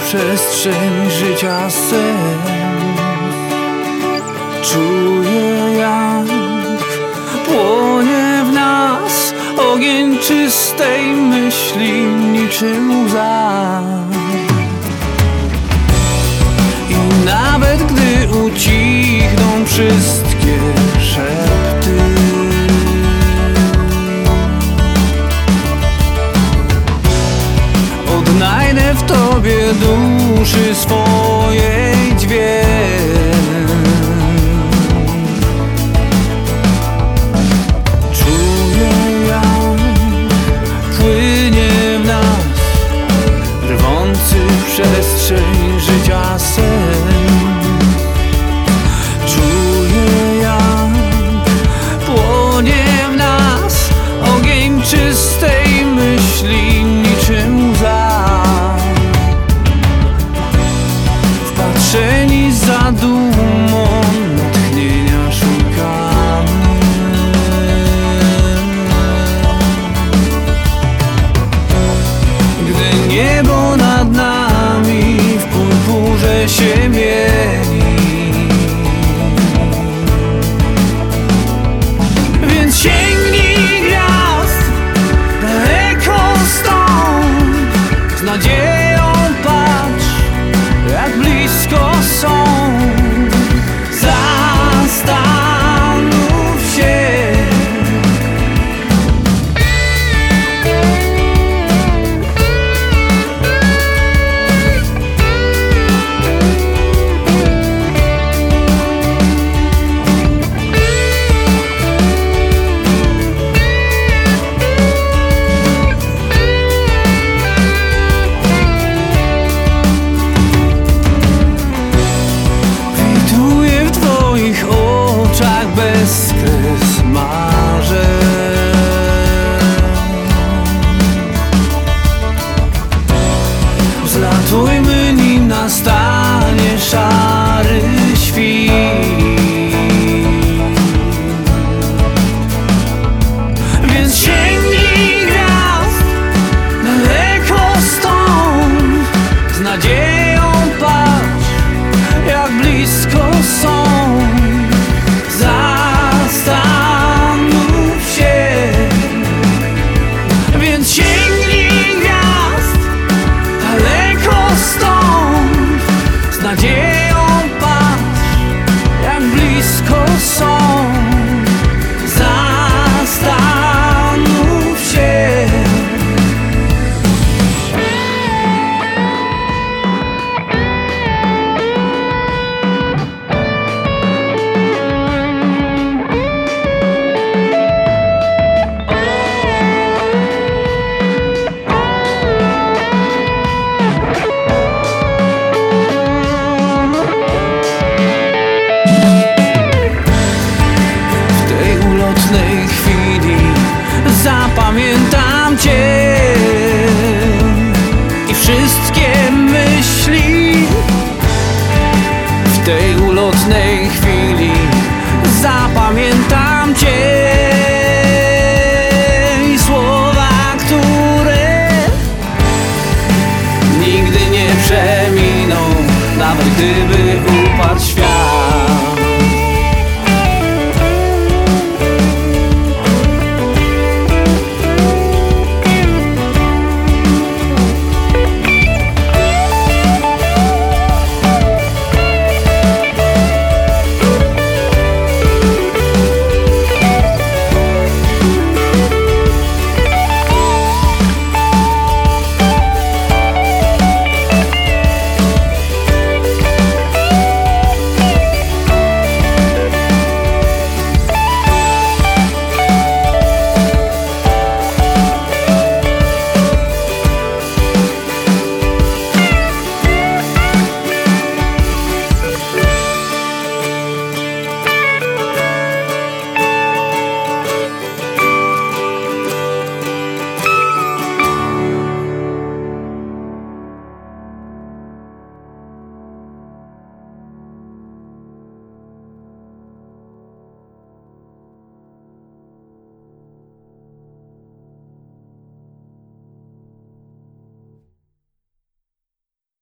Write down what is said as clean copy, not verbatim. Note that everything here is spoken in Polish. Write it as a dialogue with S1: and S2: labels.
S1: przestrzeń życia sens. Czuję, jak płonie w nas ogień czystej myśli niczym łza. I nawet gdy ucichną wszystkie szepty, odnajdę w Tobie duszy swojej dźwięk. Czuję, jak płynie w nas rwący przestrzeń życia sen. Czuję, jak płonie w nas ogień czystej myśli niczym łza. Wpatrzeni za dumą natchnienia szukamy. Gdy niebo nad nami w purpurze się mieni, więc sięgnij gwiazd daleko stąd, z nadzieją patrz, jak blisko są. Zastanów się. Bezkres marzeń, wzlatujmy, nim nastanie szary świt. Więc sięgnij gwiazd daleko stąd, z nadzieją patrz, jak blisko są. Zastanów się, więc sięgnij gwiazd daleko stąd, z nadzieją patrz, jak blisko są. Zastanów się. Zapamiętam Cię i wszystkie myśli w tej ulotnej chwili. Zapamiętam Cię i słowa, które nigdy nie przeminą, nawet gdyby